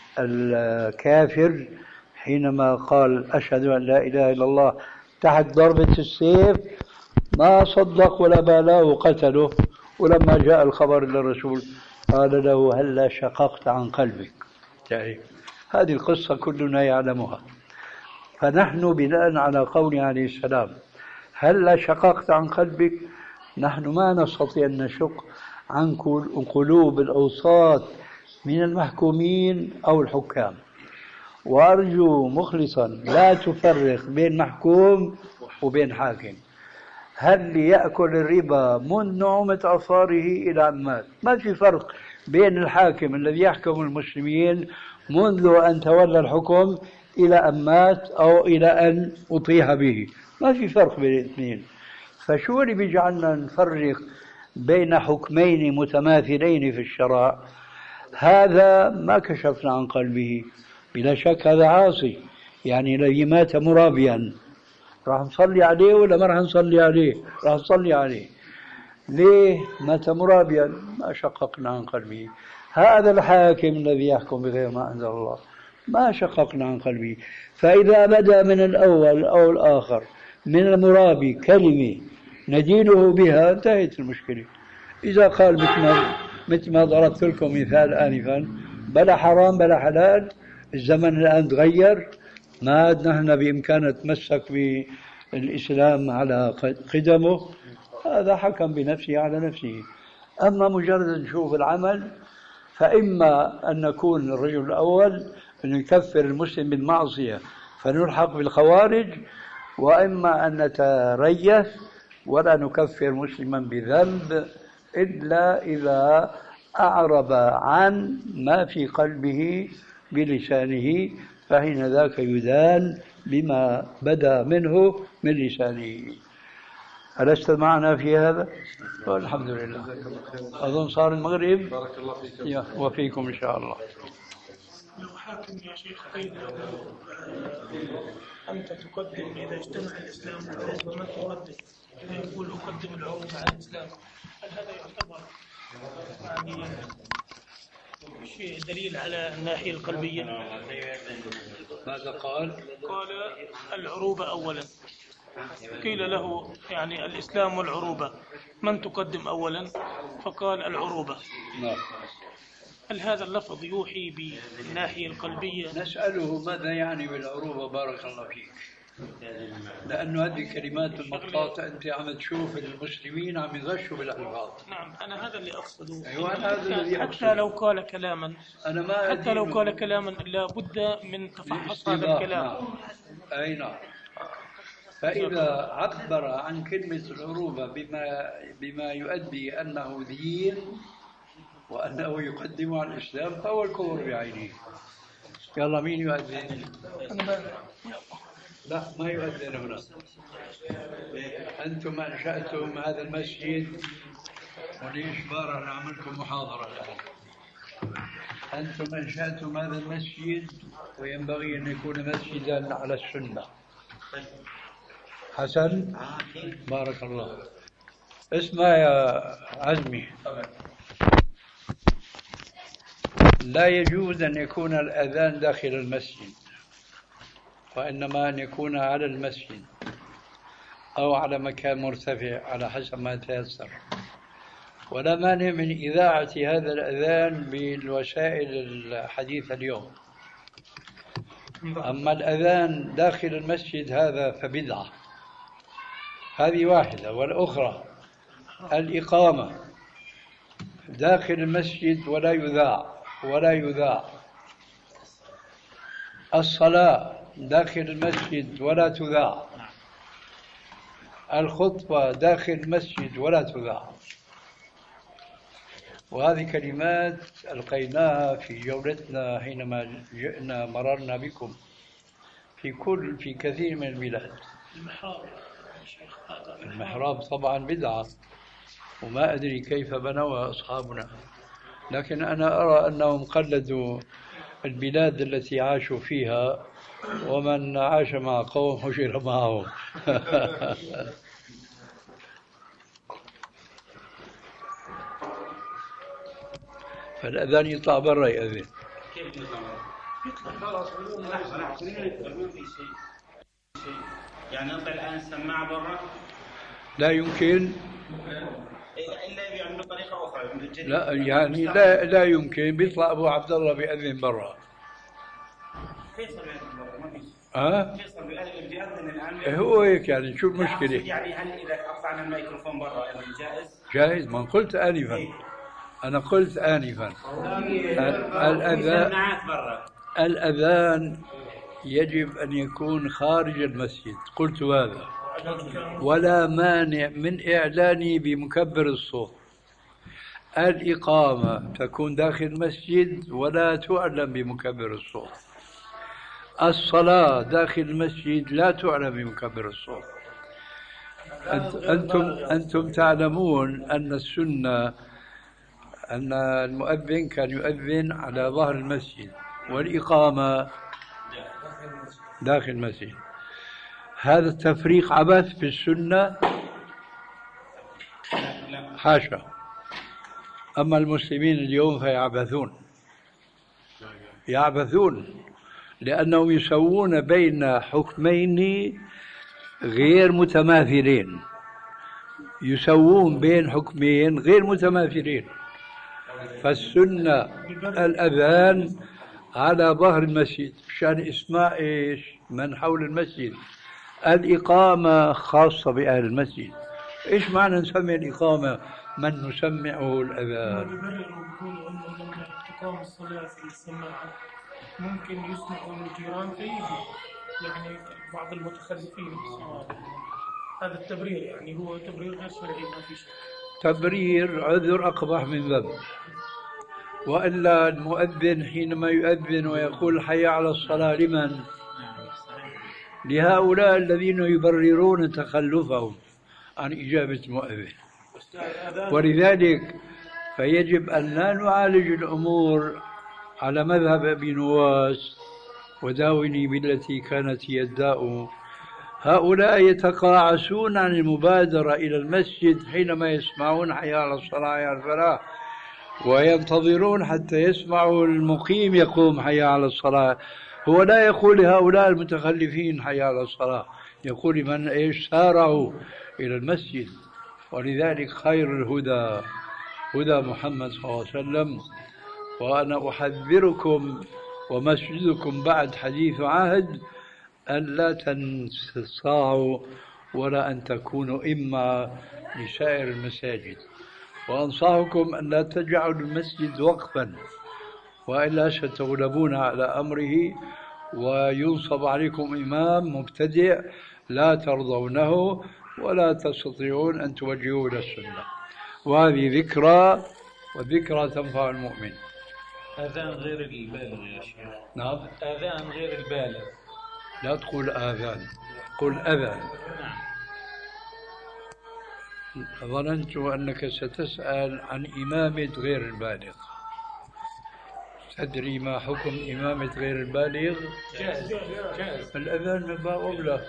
B: الكافر حينما قال أشهد أن لا إله إلا الله تحت ضربة السيف، ما صدق ولا بالاه وقتله. ولما جاء الخبر للرسول قال له هلا شققت عن قلبك. يعني هذه القصة كلنا يعلمها. فنحن بناء على قوله عليه السلام هلا شققت عن قلبك، نحن ما نستطيع أن نشق عن قلوب الأوساط من المحكومين أو الحكام. وأرجو مخلصا لا تفرق بين محكوم وبين حاكم. هل يأكل الربا منذ نعومة أظفاره إلى أن مات؟ ما في فرق بين الحاكم الذي يحكم المسلمين منذ أن تولى الحكم إلى أن مات أو إلى أن أطيح به، ما في فرق بين الاثنين. فشو اللي بيجعلنا نفرق بين حكمين متماثلين في الشرع؟ هذا ما كشفنا عن قلبه، بلا شك هذا عاصي. يعني الذي مات مرابيا راح نصلي عليه ولا ما راح نصلي عليه؟ راح نصلي عليه. ليه؟ مات مرابيا، ما شققنا عن قلبه. هذا الحاكم الذي يحكم بغير ما أنزل الله ما شققنا عن قلبه. فإذا بدأ من الأول أو الآخر من المرابي كلمة ندينه بها انتهت المشكلة. إذا قال مثل ما, مثل ما ضربت لكم مثال آنفا، بلا حرام بلا حلال، الزمن الآن تغير، ما عاد نحن بإمكاننا نتمسك بالإسلام على قدمه، هذا حكم بنفسه على نفسه. أما مجرد نشوف العمل، فإما أن نكون الرجل الأول أن يكفر المسلم بالمعصية فنلحق بالخوارج، وإما أن نتريث ولا نكفر مسلما بذنب إلا إذا أعرب عن ما في قلبه بلسانه، فحين ذاك يدان بما بدا منه من لسانه. ألست معنا في هذا؟ والحمد لله. أظن صار المغرب.
C: بارك الله فيك
B: وفيكم إن شاء الله.
F: لو حاكم يا شيخ قيل له أنت تقدم إذا اجتمع الإسلام والعروبة ما تقدم، يقول أقدم العروبة على الإسلام، هل هذا يعتبر يعني شيء دليل على الناحية القلبية؟
B: ماذا قال؟
F: قال العروبة أولا، قيل له يعني الإسلام والعروبة من تقدم أولا؟ فقال العروبة.
B: نعم.
F: هل هذا اللفظ يوحي بالناحية القلبية؟
B: نسأله ماذا يعني بالعروبة بارك الله فيك، لأنه هذه كلمات المطاط أنت عم تشوف المسلمين عم يغشوا بالألفاظ.
F: نعم أنا هذا اللي أقصده.
B: أيوة هذا الذي أقصده.
F: حتى لو قال كلاما
B: أنا ما
F: حتى لو قال كلاما لابد من تفحص هذا الكلام.
B: نعم. أي نعم. فإذا عبر عن كلمة العروبة بما بما يؤدي أنه دين وأنه يقدم على الإسلام فهو الكفر بعينه. يلا مين يؤذن؟ لا ما يؤذن هنا. أنتم أنشأتم هذا المسجد وليش بارح نعملكم محاضرة الآن. أنتم أنشأتم هذا المسجد وينبغي أن يكون مسجدا على السنة. حسن بارك الله. اسمع يا عزمي، لا يجوز أن يكون الأذان داخل المسجد، وإنما أن يكون على المسجد أو على مكان مرتفع على حسب ما تيسر. ولا مانع من إذاعة هذا الأذان بالوسائل الحديثة اليوم. أما الأذان داخل المسجد هذا فبدعة. هذه واحدة. والأخرى الإقامة داخل المسجد ولا يذاع ولا يذاع. الصلاة داخل المسجد ولا تذاع. الخطبة داخل المسجد ولا تذاع. وهذه كلمات ألقيناها في جولتنا حينما جئنا مررنا بكم في كل في كثير من البلاد.
F: المحراب يا شيخ، هذا
B: المحراب طبعا بدعة، وما أدري كيف بنوها أصحابنا، لكن أنا أرى أنهم قلدوا البلاد التي عاشوا فيها، ومن عاش مع قوم حشر معهم. فالأذان يطلع برا يأذن.
D: كيف يطلع برا؟
F: يطلع خلاص
D: لحظة لحظة ما في شيء شيء يعني نطلع الآن السماعة برا؟
B: لا يمكن.
D: إلا بيعملوا طريقة أخرى من الجديد.
B: لا يعني لا لا يمكن بيطلع أبو عبد الله بيأذن برا.
D: فيصل بيأذن برا ما في.
B: ها؟
D: فيصل بيأذن الآن.
B: هو هيك يعني شو المشكلة؟
D: يعني هل إذا قطعنا الميكروفون برا أيضا جائز؟
B: جائز، ما قلت آنفا. أنا قلت آنفا الأذان الأذان يجب أن يكون خارج المسجد، قلت هذا، ولا مانع من إعلانه بمكبر الصوت. الإقامة تكون داخل المسجد ولا تعلن بمكبر الصوت. الصلاة داخل المسجد لا تعلن بمكبر الصوت. أنتم أنتم تعلمون أن السنة أن المؤذن كان يؤذن على ظهر المسجد والإقامة داخل المسجد. هذا التفريق عبث في السنة؟ حاشا. أما المسلمين اليوم فيعبثون يعبثون لأنهم يسوون بين حكمين غير متماثلين يسوون بين حكمين غير متماثلين. فالسنة الأذان على ظهر المسجد مشان إسماع إيش من حول المسجد. الإقامة خاصة بأهل المسجد. إيش معنى نسمي الإقامة من نسمعه الأذان؟
F: بيقولوا إنه لما تقام الصلاة في السماعة ممكن يسمعوا الجيران فيجي يعني بعض المتخلفين. هذا التبرير يعني هو تبرير غير شرعي ما في شيء.
B: تبرير عذر أقبح من ذنب. وإلا المؤذن حينما يؤذن ويقول حي على الصلاة لمن؟ لهؤلاء الذين يبررون تخلفهم عن إجابة المؤذن. ولذلك فيجب أن لا نعالج الأمور على مذهب أبي نواس وداوني بالتي كانت هي الداء. هؤلاء يتقاعسون عن المبادرة إلى المسجد حينما يسمعون حي على الصلاة حي على الفلاح، وينتظرون حتى يسمعوا المقيم يقوم حي على الصلاة. هو لا يقول لهؤلاء المتخلفين حي على الصلاة، يقول لمن إيش سارعوا إلى المسجد. ولذلك خير الهدى هدى محمد صلى الله عليه وسلم. وأنا أحذركم ومسجدكم بعد حديث عهد أن لا تنصاعوا ولا أن تكونوا إما لسائر المساجد. وأنصحكم أن لا تجعلوا المسجد وقفا، وإلا ستغلبون على أمره وينصب عليكم إمام مبتدع لا ترضونه ولا تستطيعون أن توجهوا إلى السنة. وهذه ذكرى، والذكرى تنفع المؤمن.
H: آذان غير البالغ يا شيخ.
B: نعم،
H: آذان غير البالغ.
B: لا تقول آذان، قل أذان. ظننت أنك ستسأل عن إمامة غير البالغ. تدري ما حكم إمامة غير البالغ؟
H: جائز جائز.
B: الأذان من باب أولى.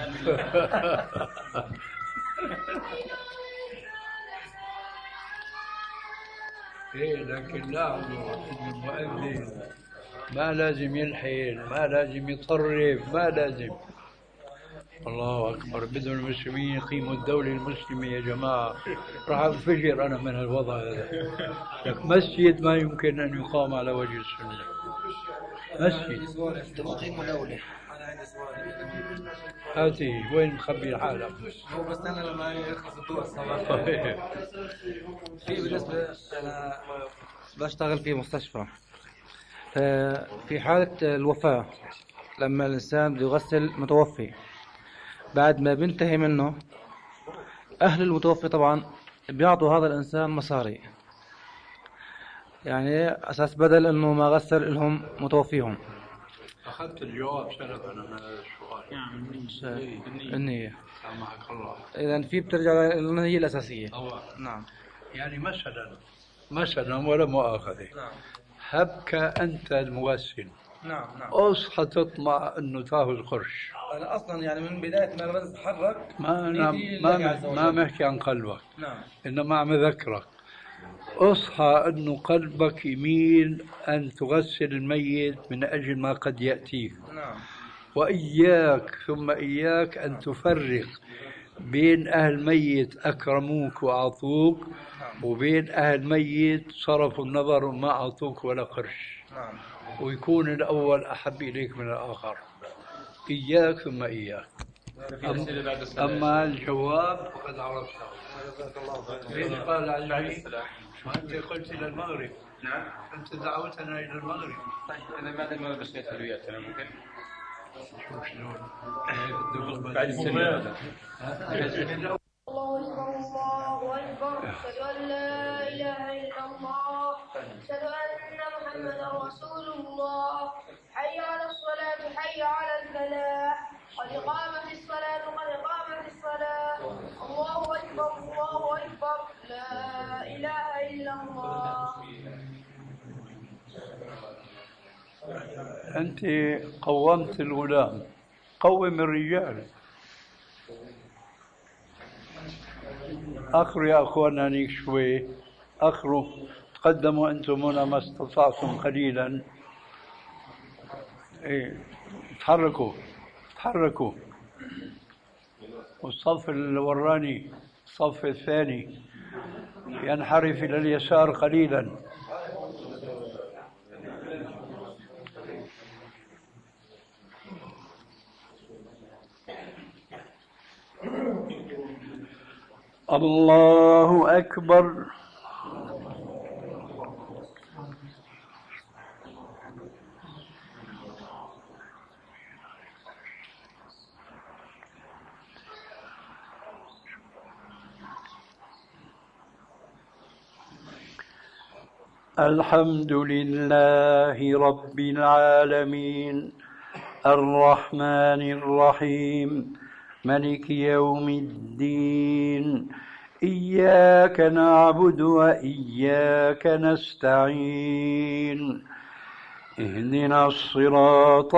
B: إيه لكن لا المؤذن ما لازم يلحن، ما لازم يطرب، ما لازم. الله أكبر. بدهم المسلمين يقيموا الدولة المسلمة يا جماعة. راح أنفجر أنا من الوضع هذا. لك مسجد ما يمكن أن يقام على وجه السنة. مسجد
I: تقيم دولة.
B: هاتي وين مخبي حالك؟
I: هو بس أنا لما يخلص الضوء الصباح. في بالنسبة أنا بشتغل في مستشفى. في حالة الوفاة لما الإنسان يغسل متوفي بعد ما بينتهي منه أهل المتوفي طبعا بيعطوا هذا الإنسان مصاري. يعني أساس بدل إنه ما غسل لهم متوفيهم.
B: أخذت الجواب سلفا من هذا السؤال.
I: نعم. النية.
B: سامحك الله.
I: إذا في بترجع للنية الأساسية.
B: طبعا.
I: نعم.
B: يعني مثلا مثلا ولا مؤاخذة.
I: نعم.
B: هبك أنت المغسل.
I: نعم نعم.
B: أصحى تطمع إنه تاخذ قرش.
I: أنا أصلا يعني من بداية ما الغاز تحرك
B: ما أنا ما ما محكي عن قلبك.
I: نعم.
B: إنما عم أذكرك. أصحى أنه قلبك يميل أن تغسل الميت من أجل ما قد يأتيك.
I: نعم.
B: وإياك ثم إياك أن تفرق بين أهل ميت أكرموك وأعطوك
I: نعم.
B: وبين أهل ميت صرفوا النظر وما أعطوك ولا قرش.
I: نعم.
B: ويكون الأول أحب إليك من الآخر. إياك ثم إياك. أما الجواب فقد عرفته. ليش قال علي؟ ما أنت قلت إلى المغرب.
D: نعم.
B: أنت دعوتنا إلى المغرب.
D: طيب أنا بعد المغرب بشتري حلويات أنا ممكن.
B: بعد السنة.
J: الله أكبر الله أكبر أشهد أن لا إله إلا الله أشهد أن محمدا رسول الله حي على الصلاة حي على الفلاح قد قامت الصلاة قد قامت الصلاة الله أكبر الله أكبر لا إله إلا الله.
B: أنت قومت الغلام قوم الرجال. أخروا يا أخوانا نيك شوي أخروا تقدموا أنتم هنا ما استطعتم قليلا. إيه تحركوا تحركوا. والصف الوراني الصف الثاني ينحرف إلى اليسار قليلا. الله أكبر. الحمد لله رب العالمين الرحمن الرحيم ملك يوم الدين إياك نعبد وإياك نستعين اهدنا الصراط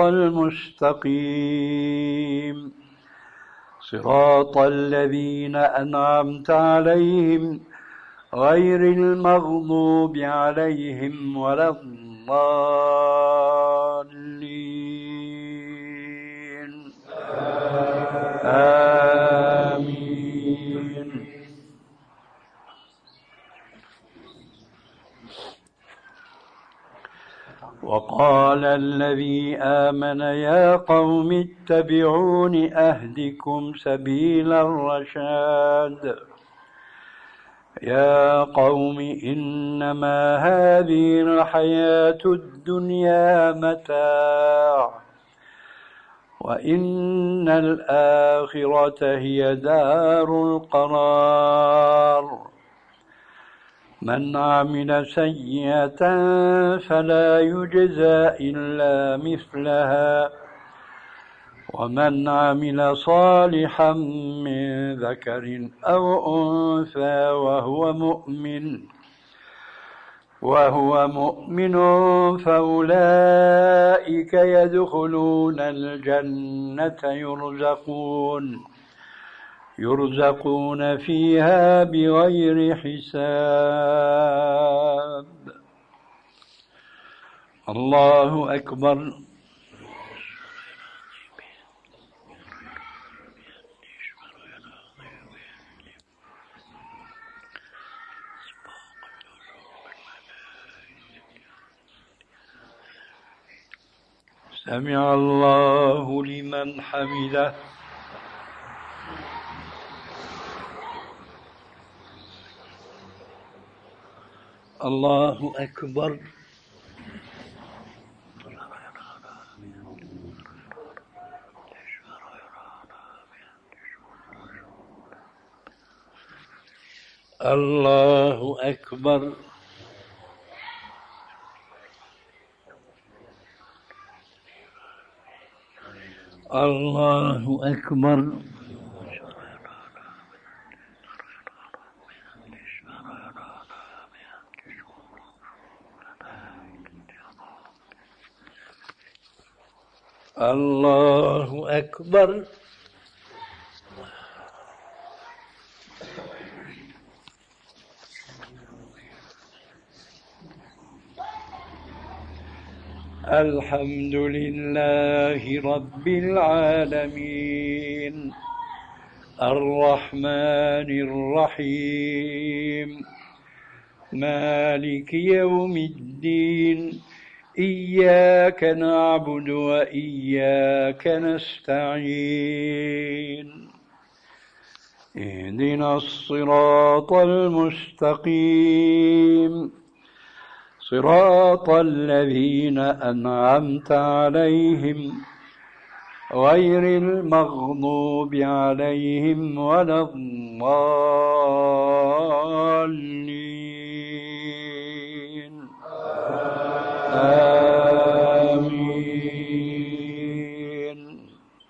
B: المستقيم صراط الذين أنعمت عليهم غير المغضوب عليهم ولا الضالين آمين. وقال الذي آمن يا قوم اتبعون أهدكم سبيل الرشاد يا قوم إنما هذه الحياة الدنيا متاع وإن الآخرة هي دار القرار من عمل سيئة فلا يجزى إلا مثلها ومن عمل صالحا من ذكر أو أنثى وهو مؤمن وهو مؤمن فأولئك يدخلون الجنة يرزقون يرزقون فيها بغير حساب. الله أكبر. سمع الله لمن حمده. الله أكبر. الله أكبر. الله أكبر. الله أكبر. الحمد لله رب العالمين الرحمن الرحيم مالك يوم الدين إياك نعبد وإياك نستعين اهدنا الصراط المستقيم صراط الذين أنعمت عليهم غير المغضوب عليهم ولا الضالين آمين.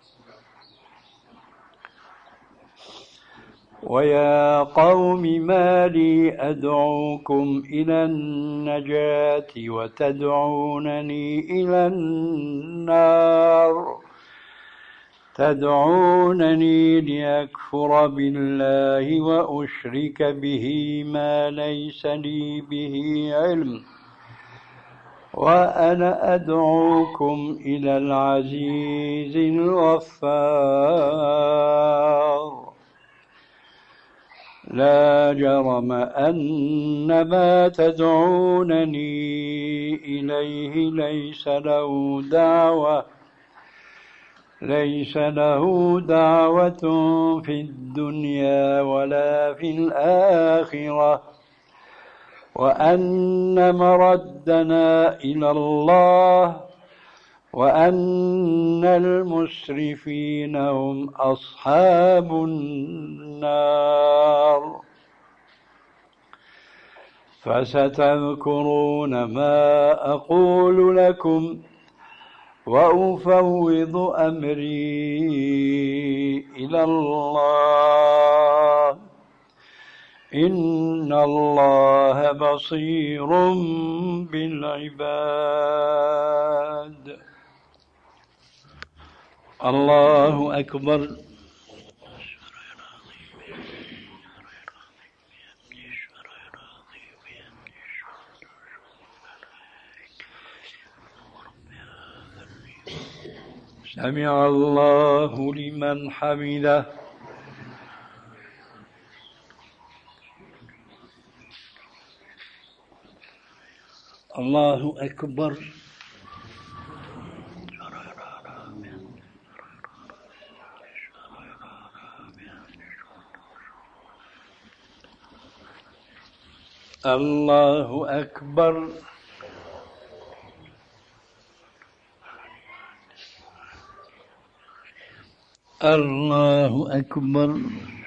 B: ويا قوم ما لي أدعوكم إلى النجاة وتدعونني إلى النار تدعونني لأكفر بالله وأشرك به ما ليس لي به علم وأنا أدعوكم إلى العزيز الغفار لا جرم أن ما تدعونني إليه ليس له دعوة ليس له دعوة في الدنيا ولا في الآخرة وأن مردنا إلى الله وأن المسرفين هم أصحاب النار. فستذكرون ما أقول لكم وأفوض أمري إلى الله إن الله بصير بالعباد. الله أكبر. سمع الله لمن حمده. الله أكبر. الله أكبر. الله أكبر.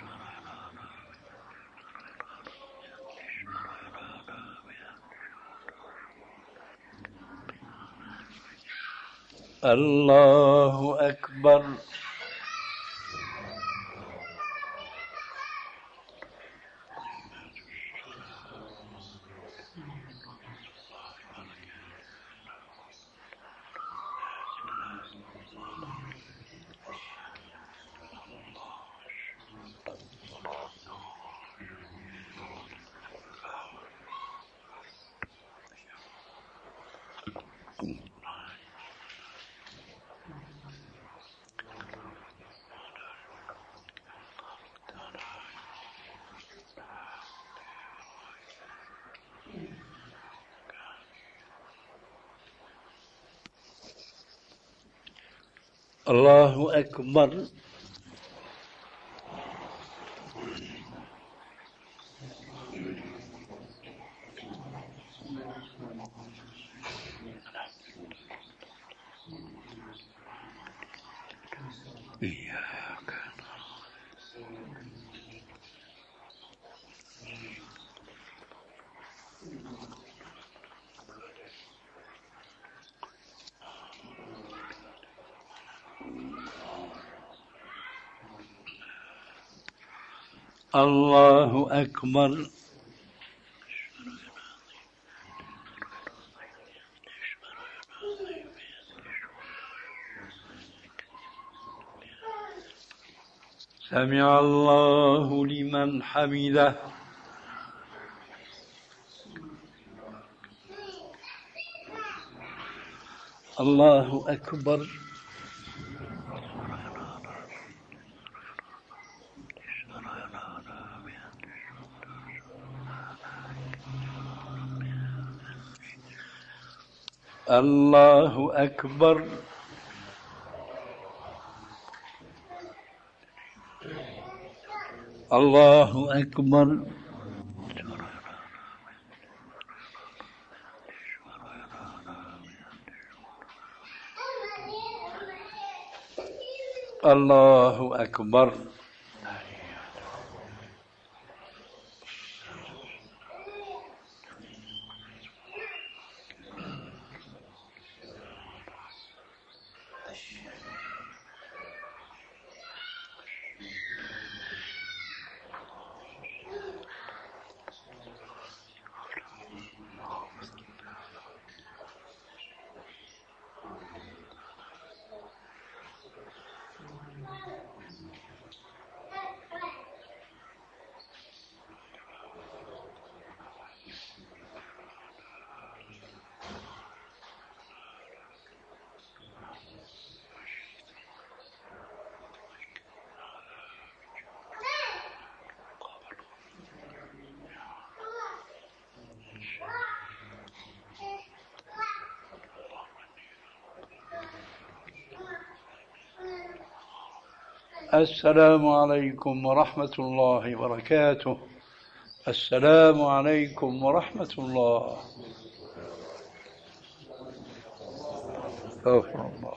B: الله أكبر. الله أكبر. الله أكبر. سمع الله لمن حمده. الله أكبر. الله أكبر. الله أكبر. الله أكبر. السلام عليكم ورحمة الله وبركاته. السلام عليكم ورحمة الله. أستغفر الله.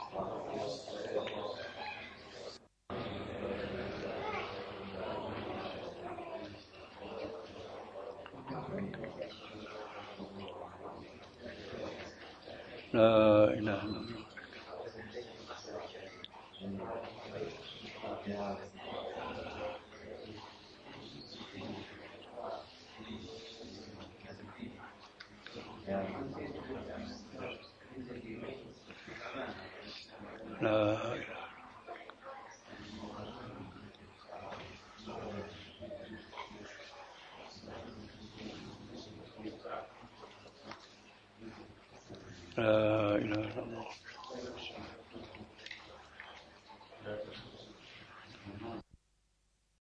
B: لا إله إلا الله. لا لا إله إلا الله.